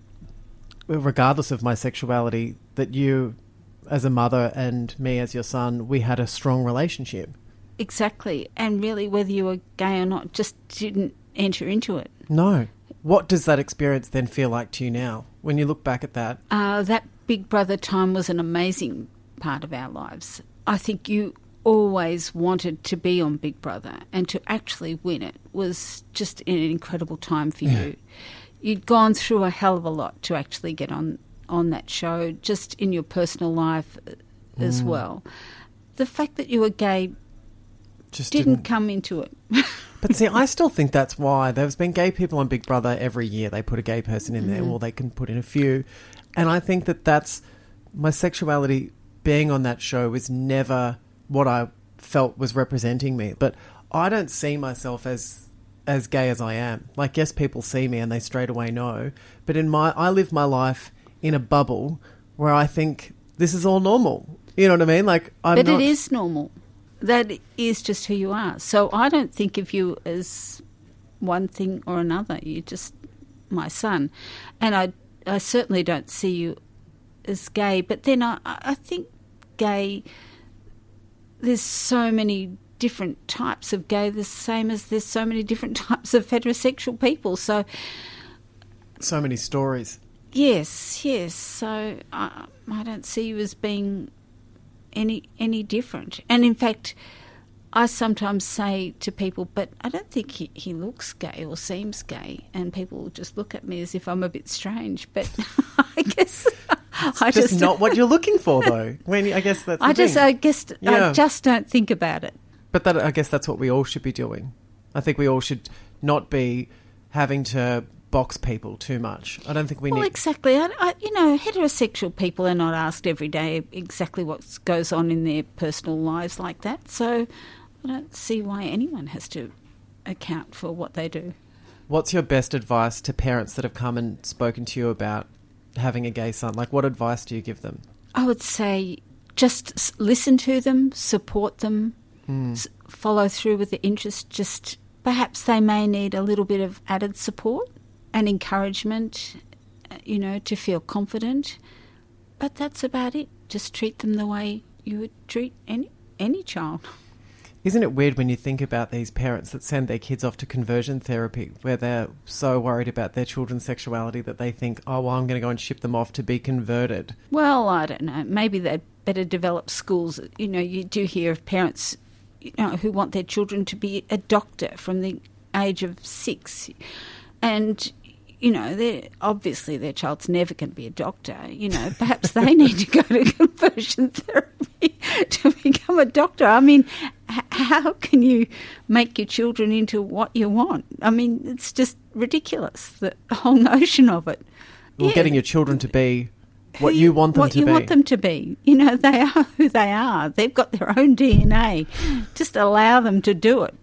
regardless of my sexuality, that you as a mother and me as your son, we had a strong relationship. Exactly. And really, whether you were gay or not, just didn't enter into it. No. What does that experience then feel like to you now, when you look back at that? Uh, that Big Brother time was an amazing part of our lives. I think you always wanted to be on Big Brother, and to actually win it was just an incredible time for Yeah. you. You'd gone through a hell of a lot to actually get on, on that show, just in your personal life as Mm. well. The fact that you were gay Just didn't, didn't come into it. But see, I still think that's why there's been gay people on Big Brother every year. They put a gay person in there, Mhm. or they can put in a few. And I think that that's my sexuality being on that show was never what I felt was representing me. But I don't see myself as as gay as I am. Like, yes, people see me and they straight away know. But in my, I live my life in a bubble where I think this is all normal. You know what I mean? Like, I'm but not... it is normal. That is just who you are. So I don't think of you as one thing or another. You're just my son. And I, I certainly don't see you as gay. But then I, I think gay, there's so many different types of gay, the same as there's so many different types of heterosexual people. So, So many stories. yes, yes. So I, I don't see you as being any any different. And in fact, I sometimes say to people, but I don't think he, he looks gay or seems gay, and people will just look at me as if I'm a bit strange. But I guess I Just, just not what you're looking for, though. When I guess that's the I just thing. I guess Yeah. I just don't think about it. But that, I guess that's what we all should be doing. I think we all should not be having to box people too much. I don't think we Well, need... exactly. I, I, you know, heterosexual people are not asked every day exactly what goes on in their personal lives like that. So I don't see why anyone has to account for what they do. What's your best advice to parents that have come and spoken to you about having a gay son? Like, what advice do you give them? I would say just s- listen to them, support them, Mm. s- follow through with the interest. Just perhaps they may need a little bit of added support and encouragement, uh, you know, to feel confident. But that's about it. Just treat them the way you would treat any any child. Isn't it weird when you think about these parents that send their kids off to conversion therapy where they're so worried about their children's sexuality that they think, oh, well, I'm going to go and ship them off to be converted? Well, I don't know. Maybe they'd better develop schools. You know, you do hear of parents, you know, who want their children to be a doctor from the age of six. And, you know, they're, obviously their child's never going to be a doctor. You know, perhaps they need to go to conversion therapy to become a doctor. I mean, h- how can you make your children into what you want? I mean, it's just ridiculous, the whole notion of it. Well, Yeah. getting your children to be what Who you want them what to you be. want them to be. You know, they are who they are. They've got their own D N A. Just allow them to do it.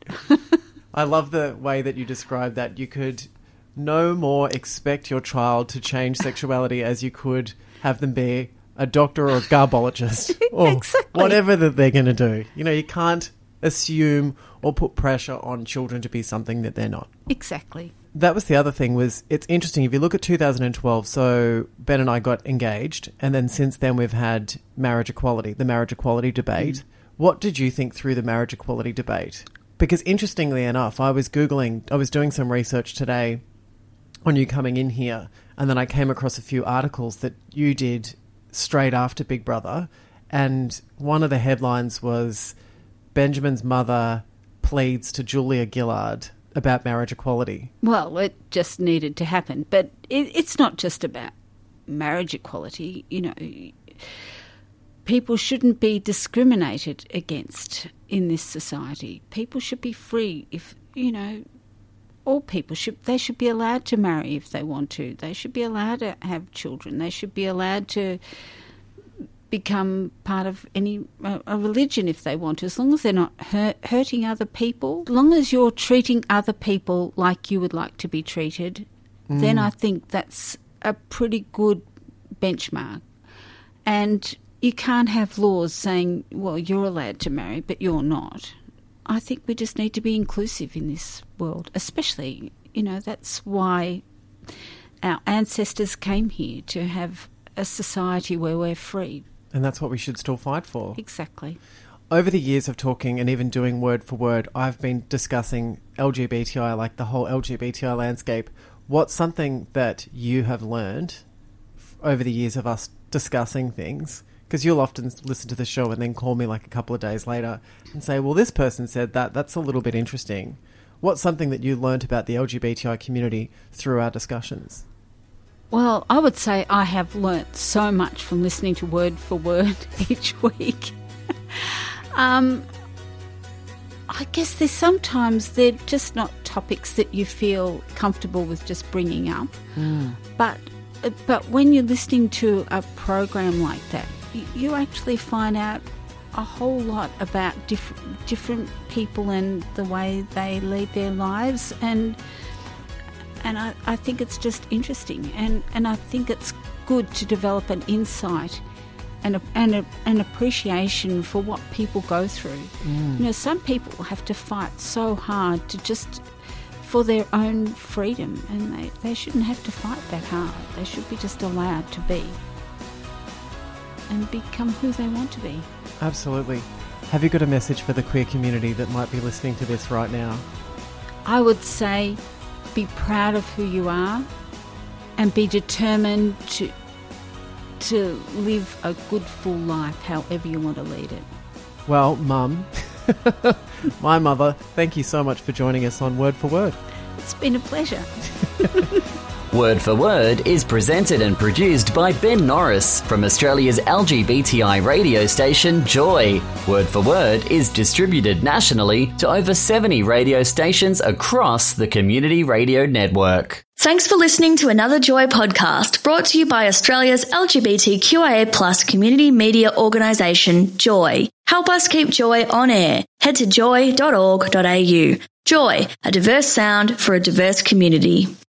I love the way that you described that. You could no more expect your child to change sexuality as you could have them be a doctor or a garbologist or Exactly. whatever that they're going to do. You know, you can't assume or put pressure on children to be something that they're not. Exactly. That was the other thing was it's interesting. If you look at two thousand twelve, so Ben and I got engaged, and then since then we've had marriage equality, the marriage equality debate. Mm. What did you think through the marriage equality debate? Because interestingly enough, I was Googling, I was doing some research today on you coming in here, and then I came across a few articles that you did straight after Big Brother, and one of the headlines was Benjamin's mother pleads to Julia Gillard about marriage equality. Well, it just needed to happen. But it, it's not just about marriage equality. You know, people shouldn't be discriminated against in this society. People should be free. If, you know, all people should, they should be allowed to marry if they want to. They should be allowed to have children. They should be allowed to become part of any uh, a religion if they want to, as long as they're not hurt, hurting other people. As long as you're treating other people like you would like to be treated, Mm. then I think that's a pretty good benchmark. And you can't have laws saying, well, you're allowed to marry, but you're not. I think we just need to be inclusive in this world, especially, you know, that's why our ancestors came here, to have a society where we're free. And that's what we should still fight for. Exactly. Over the years of talking and even doing word for word, I've been discussing L G B T I, like the whole L G B T I landscape. What's something that you have learned f- over the years of us discussing things? because you'll often listen to the show and then call me like a couple of days later and say, well, this person said that. That's a little bit interesting. What's something that you learnt about the L G B T I community through our discussions? Well, I would say I have learnt so much from listening to Word for Word each week. um, I guess there's sometimes they're just not topics that you feel comfortable with just bringing up. Mm. But but when you're listening to a program like that, you, you actually find out a whole lot about different different people and the way they lead their lives, and and I, I think it's just interesting, and, and I think it's good to develop an insight and a, and a, an appreciation for what people go through. Mm. You know, some people have to fight so hard to just for their own freedom, and they, they shouldn't have to fight that hard. They should be just allowed to be and become who they want to be. Absolutely. Have you got a message for the queer community that might be listening to this right now? I would say be proud of who you are and be determined to to live a good, full life, however you want to lead it. Well, Mum, my mother, thank you so much for joining us on Word for Word. It's been a pleasure. Word for Word is presented and produced by Ben Norris from Australia's L G B T I radio station Joy. Word for Word is distributed nationally to over seventy radio stations across the Community Radio Network. Thanks for listening to another Joy podcast brought to you by Australia's L G B T Q I A plus community media organisation, Joy. Help us keep Joy on air. Head to joy dot org dot a u. Joy, a diverse sound for a diverse community.